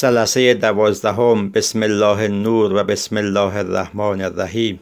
جلسه 12 بسم الله النور و بسم الله الرحمن الرحیم.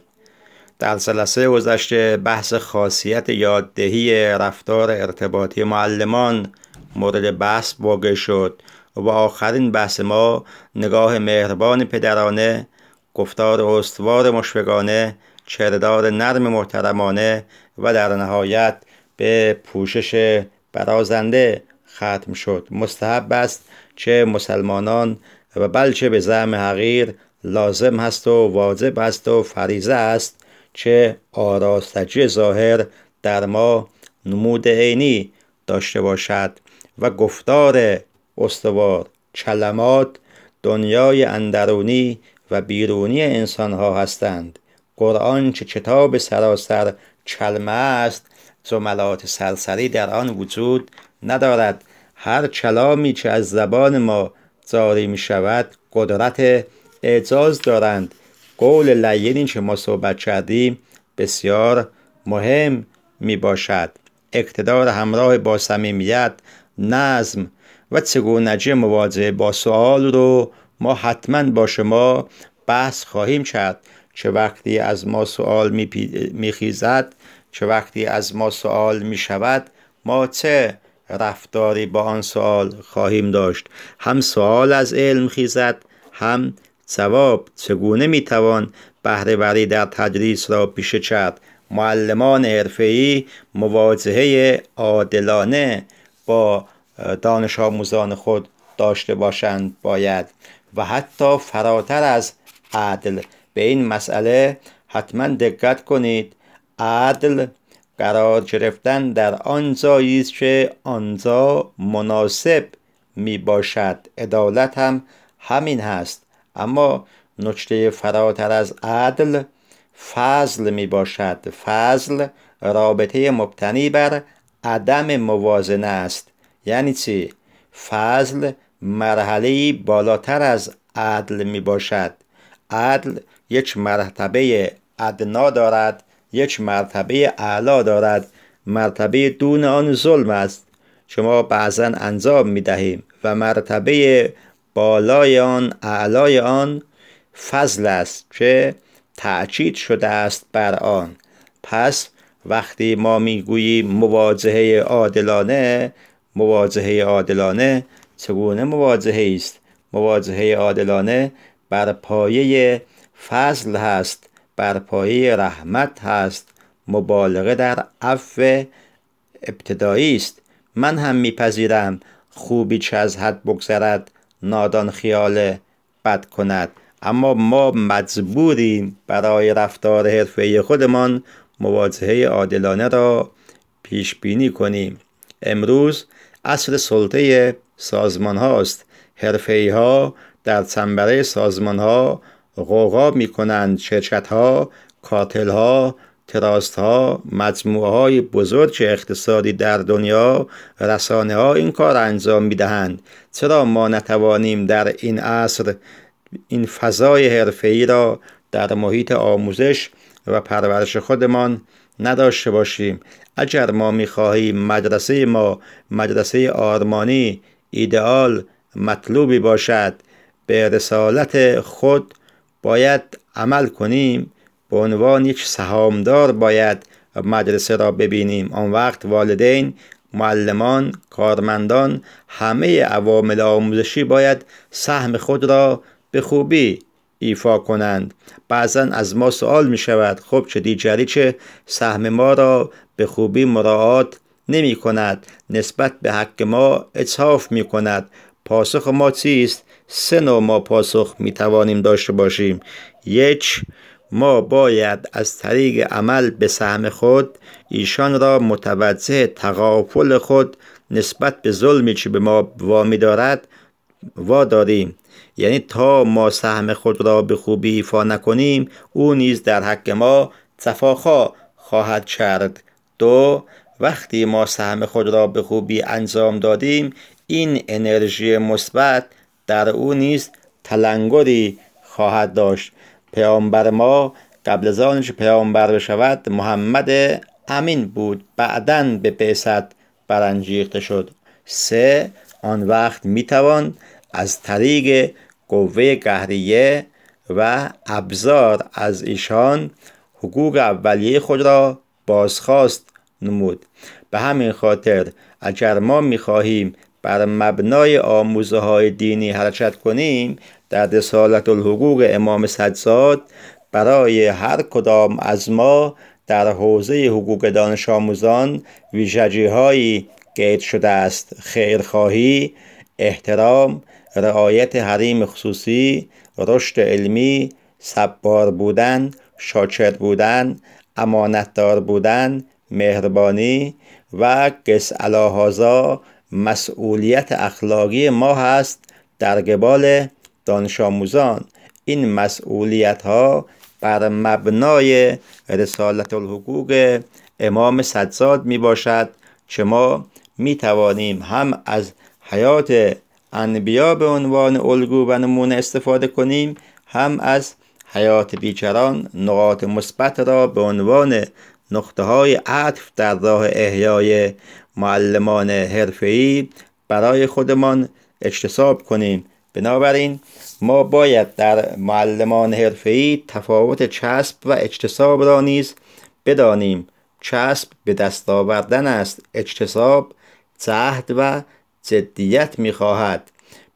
در جلسه گذشته بحث خاصیت یاددهی رفتار ارتباطی معلمان مورد بحث واقع شد و آخرین بحث ما نگاه مهربان پدرانه، گفتار استوار مشفقانه، کردار نرم محترمانه و در نهایت به پوشش برازنده ختم شد. مستحب است چه مسلمانان و بلچه به زعم حقیر لازم هست و واجب است و فریضه است چه آراستگی ظاهر در ما نمود عینی داشته باشد و گفتار استوار کلمات دنیای اندرونی و بیرونی انسان ها هستند. قرآن چه کتاب سراسر کلمه است، جملات سرسری در آن وجود ندارد. هر کلامی که از زبان ما جاری می شود قدرت اعجاز دارند. قول لینی که ما صحبت کردیم بسیار مهم می باشد. اقتدار همراه با صمیمیت، نظم و چگونگی مواجهه با سوال رو ما حتما با شما بحث خواهیم کرد. چه وقتی از ما سوال می خیزد، چه وقتی از ما سوال می شود، ما چه رفتاری با آن سوال خواهیم داشت. هم سوال از علم خیزد، هم جواب. چگونه میتوان بهره وری در تدریس را پیشه کرد؟ معلمان حرفه‌ای مواجهه عادلانه با دانش آموزان خود داشته باشند باید و حتی فراتر از عدل. به این مسئله حتما دقت کنید. عدل قرار گرفتن در آن جایی است که آنجا مناسب می باشد. عدالت هم همین هست. اما نکته فراتر از عدل فضل می باشد. فضل رابطه مبتنی بر عدم موازنه است. یعنی چی؟ فضل مرحله‌ای بالاتر از عدل می باشد. عدل یک مرتبه ادنا دارد، یک مرتبه اعلا دارد. مرتبه دون آن ظلم است که ما بعضا انجام می دهیم و مرتبه بالای آن، اعلای آن فضل است که تأکید شده است بر آن. پس وقتی ما می گوییم مواجهه عادلانه چگونه مواجهه است؟ مواجهه عادلانه بر پایه فضل هست، بر پایه رحمت هست. مبالغه در عفو ابتدایی است. من هم میپذیرم خوبی چه از حد بگذرد نادان خیال بد کند، اما ما مجبوریم برای رفتار حرفه‌ای خودمان مواجهه عادلانه را پیش بینی کنیم. امروز عصر سلطه سازمان هاست. حرفه‌ای ها در چنبره سازمان ها غوغا می کنند. شرکت ها، کارتل ها، تراست ها، مجموعه های بزرگ اقتصادی در دنیا، رسانه ها این کار انجام می دهند. چرا ما نتوانیم در این عصر این فضای حرفه‌ای را در محیط آموزش و پرورش خودمان نداشته باشیم؟ اگر ما می خواهیم مدرسه ما مدرسه آرمانی، ایدئال، مطلوبی باشد، به رسالت خود باید عمل کنیم. به عنوان یک سهامدار باید مدرسه را ببینیم. آن وقت والدین، معلمان، کارمندان، همه عوامل آموزشی باید سهم خود را به خوبی ایفا کنند. بعضا از ما سوال می شود خب چه دیگری که سهم ما را به خوبی مراعات نمی کند، نسبت به حق ما اجحاف می کند. پاسخ ما چیست؟ 3 نوع ما پاسخ می توانیم داشته باشیم. 1. ما باید از طریق عمل به سهم خود ایشان را متوجه تغافل خود نسبت به ظلمی که به ما وامی دارد واداریم. یعنی تا ما سهم خود را به خوبی ایفا نکنیم او نیز در حق ما جفاخواه خواهد کرد. 2. وقتی ما سهم خود را به خوبی انجام دادیم این انرژی مثبت در او نیز تلنگری خواهد داشت. پیامبر ما قبل از آنکه پیامبر بشود محمد امین بود، بعداً به بعثت برانگیخته شد. 3. آن وقت میتوان از طریق قوه قهریه و ابزار از ایشان حقوق اولیه خود را بازخواست نمود. به همین خاطر اگر ما می‌خواهیم بر مبنای آموزه‌های دینی حرکت کنیم، در رسالة الحقوق امام سجاد برای هر کدام از ما در حوزه حقوق دانش آموزان ویژگی‌هایی قید شده است: خیرخواهی، احترام، رعایت حریم خصوصی، رشد علمی، صبار بودن، شاکر بودن، امانتدار بودن، مهربانی و قس علی هذا مسئولیت اخلاقی ما هست در قبال دانش آموزان. این مسئولیت ها بر مبنای رسالة الحقوق امام سجاد می باشد که ما می توانیم هم از حیات انبیا به عنوان الگو و نمونه استفاده کنیم، هم از حیات دیگران نقاط مثبت را به عنوان نقطه های عطف در راه احیای معلمان حرفه‌ای برای خودمان اکتساب کنیم. بنابراین ما باید در معلمان حرفه‌ای تفاوت کسب و اکتساب را نیز بدانیم. کسب به دست آوردن است، اکتساب جهد و جدیت می‌خواهد.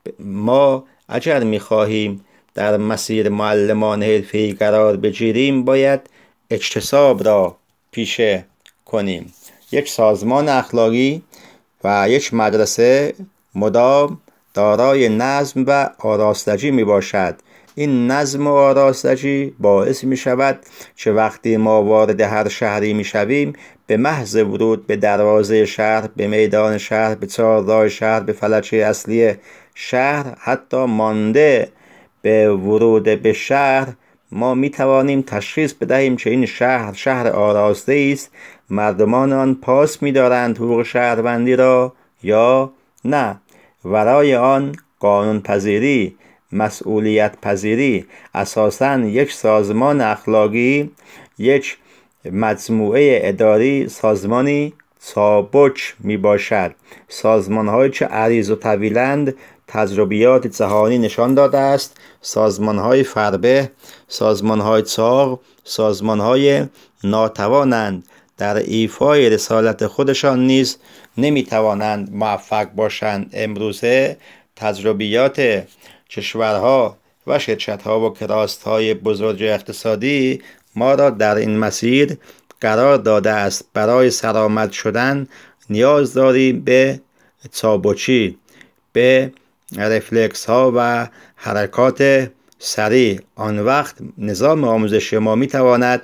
ما اگر می‌خواهیم در مسیر معلمان حرفه‌ای قرار بگیریم، باید اکتساب را پیشه کنیم. یک سازمان اخلاقی و یک مدرسه مدام دارای نظم و آراستگی می باشد. این نظم و آراستگی باعث می شود که وقتی ما وارد هر شهری می شویم، به محض ورود به دروازه شهر، به میدان شهر، به چهارراه شهر، به فلکه اصلی شهر، حتی مانده به ورود به شهر، ما می توانیم تشخیص بدهیم که این شهر آراسته است، مردمان آن پاس می دارند حقوق شهروندی را یا نه. ورای آن قانون پذیری، مسئولیت پذیری، اساساً یک سازمان اخلاقی، یک مجموعه اداری سازمانی سابک می باشد. سازمان هایی که عریض و طویلند تجربیات جهانی نشان داده است سازمان های فربه، سازمان های چاق، سازمان های ناتوانند در ایفای رسالت خودشان نیز نمی توانند موفق باشند. امروزه تجربیات کشورها و شرکت‌ها و کراست‌های بزرگ اقتصادی ما را در این مسیر قرار داده است. برای سرآمد شدن نیاز داریم به چابکی، به رفلکس ها و حرکات سریع. آن وقت نظام آموزشی ما می تواند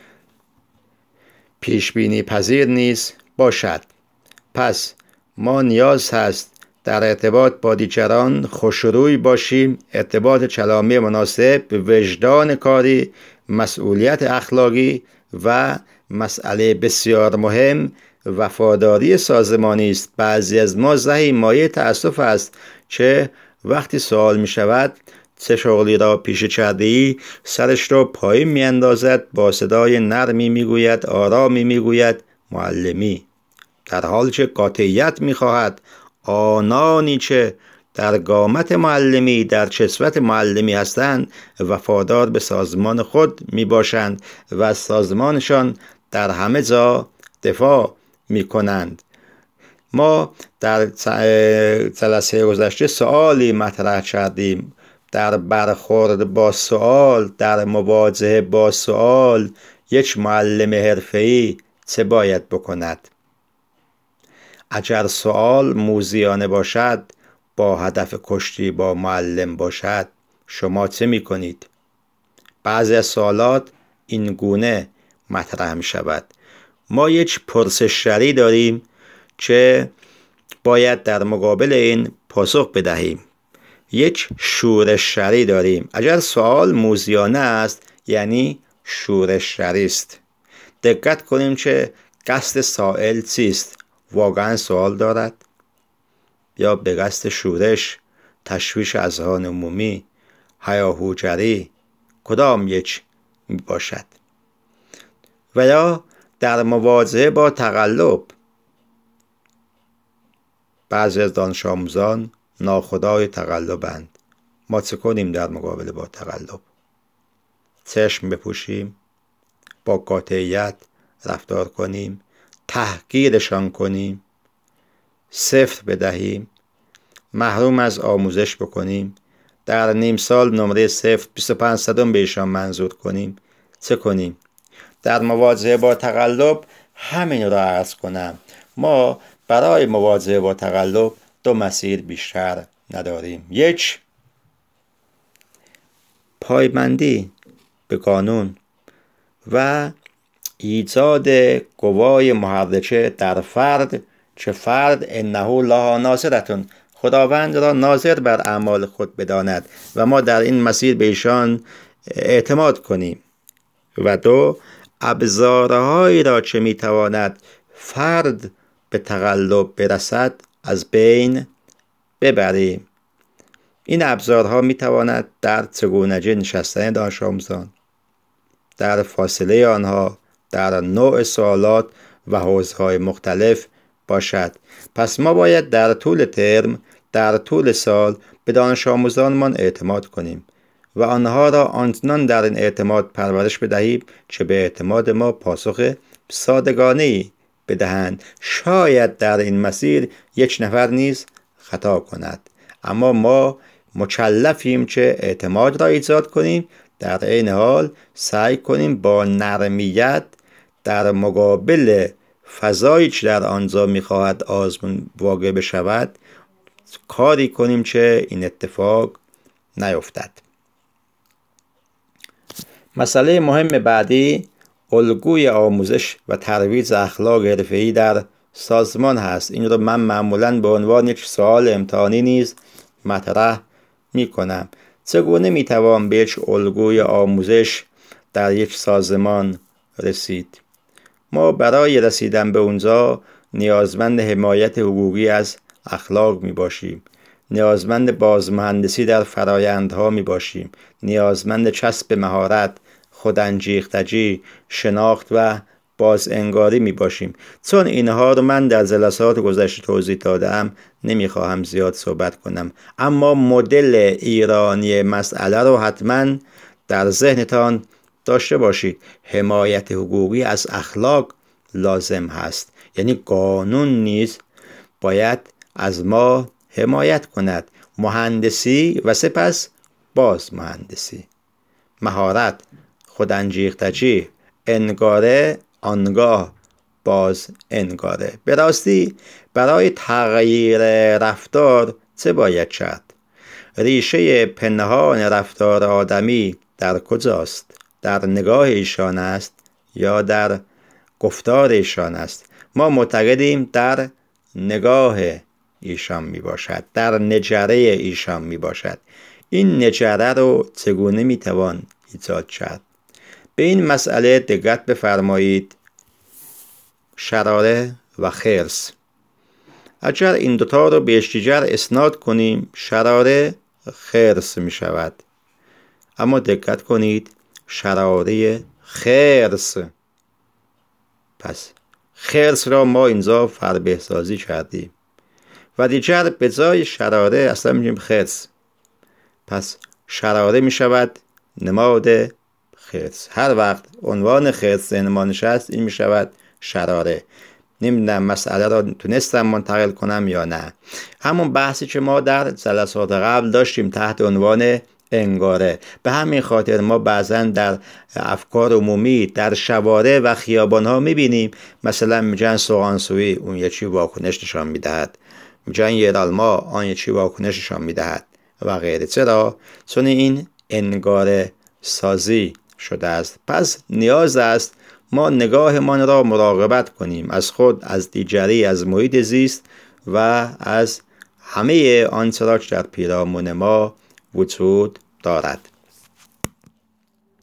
پیش بینی پذیر نیز باشد. پس ما نیاز هست در ارتباط با دیگران خوشروی باشیم، ارتباط کلامی مناسب، وجدان کاری، مسئولیت اخلاقی و مسئله بسیار مهم وفاداری سازمانی است. بعضی از ما زهی مایه تأسف است که وقتی سوال می شود چه شغلی را پیشه کرده ای، سرش را پایین می اندازد، با صدای نرمی می گوید، آرامی می گوید معلمی، در حالی که قاطعیت می خواهد. آنانی که در قامت معلمی، در کسوت معلمی هستند، وفادار به سازمان خود می باشند و از سازمانشان در همه جا دفاع می کنند. ما در جلسه گذشته سوالی مطرح کردیم. در برخورد با سوال، در مواجهه با سوال، یک معلم حرفه‌ای چه باید بکند؟ اگر سوال موذیانه باشد، با هدف کشتی با معلم باشد، شما چه می کنید؟ بعضی از سوالات این گونه مطرح می شود. ما یک پرسشگری داریم که باید در مقابل این پاسخ بدهیم. یک شورشگری داریم. اگر سوال موذیانه است یعنی شورشگری است. دقت کنیم که قصد سائل چیست؟ واقعا سوال دارد یا به قصد شورش، تشویش اذهان عمومی، هیاهوگری؟ کدام یک می باشد؟ و یا در مواجهه با تقلب، بعضی از دانش آموزان ناخدای تقلبند. ما چه کنیم در مقابله با تقلب؟ چشم بپوشیم، با قاطعیت رفتار کنیم، تحقیرشان کنیم، صفر بدهیم، محروم از آموزش بکنیم، در نیم سال نمره 0.25 به ایشان منظور کنیم؟ چه کنیم؟ در مواجهه با تقلب همین را عرض کنم. ما برای مواجهه با تقلب دو مسیر بیشتر نداریم. یک، پایبندی به قانون و ایجاد قوای محرکه در فرد، چه فرد انه لها ناظرتون، خداوند را ناظر بر اعمال خود بداند و ما در این مسیر به ایشان اعتماد کنیم. و دو، ابزارهایی را چه میتواند فرد به تقلب برسد از بین ببریم. این ابزارها میتواند در چگونگی نشستن دانش آموزان، در فاصله آنها، در نوع سوالات و حوزه‌های مختلف باشد. پس ما باید در طول ترم، در طول سال به دانش آموزانمان اعتماد کنیم و آنها را آنچنان در این اعتماد پرورش بدهیم چه به اعتماد ما پاسخ صادقانه‌ای بدهند. شاید در این مسیر یک نفر نیز خطا کند، اما ما مکلفیم چه اعتماد را ایجاد کنیم، در عین حال سعی کنیم با نرمیت در مقابل فضایی که در آنجا میخواهد آزمون واقع بشود کاری کنیم چه این اتفاق نیفتد. مسئله مهم بعدی الگوی آموزش و ترویج اخلاق حرفه‌ای در سازمان هست. این رو من معمولاً به عنوان یک سوال امتحانی نیز مطرح میکنم. چگونه میتوان به یک الگوی آموزش در یک سازمان رسید؟ ما برای رسیدن به اونجا نیازمند حمایت حقوقی از اخلاق می باشیم، نیازمند بازمهندسی در فرایندها می باشیم، نیازمند چسب مهارت، خودانگیختگی، شناخت و بازانگاری می باشیم. چون اینها رو من در جلسات گذشته توضیح دادم نمیخواهم زیاد صحبت کنم، اما مدل ایرانی مسئله رو حتما در ذهنتان داشته باشید. حمایت حقوقی از اخلاق لازم هست، یعنی قانون نیز باید از ما حمایت کند. مهندسی و سپس باز مهندسی، مهارت، خودانگیختگی، انگاره، آنگاه باز انگاره. به راستی برای تغییر رفتار چه باید کرد؟ ریشه پنهان رفتار آدمی در کجاست؟ در نگاه ایشان است یا در گفتار ایشان است؟ ما معتقدیم در نگاه ایشان می باشد، در نجره ایشان می باشد. این نجره رو چگونه می توان ایجاد کرد؟ به این مسئله دقت بفرمایید. شراره و خرس، اگر این دوتا رو به یکدیگر اسناد کنیم شراره خرس می شود. اما دقت کنید، شراره خرس. پس خرس را ما اینجا فربه‌سازی کردیم و دیگر به جای شراره اصلا میگیم خرس. پس شراره می شود نماد خرس. هر وقت عنوان خرس ذهن ما نشست این می شود شراره. نمیدونم مسئله را تونستم منتقل کنم یا نه. همون بحثی که ما در جلسات قبل داشتیم تحت عنوان انگاره. به همین خاطر ما بعضا در افکار عمومی در شوارع و خیابان ها میبینیم مثلا میگن سوغانسوی اون یکی واکنش نشان میدهد، میگن یرالما آن یکی واکنش نشان میدهد و غیره. چرا؟ چون این انگاره سازی شده است. پس نیاز است ما نگاهمان را مراقبت کنیم از خود، از دیگری، از محیط زیست و از همه آنچه را که در پیرامون ما وجود دارد.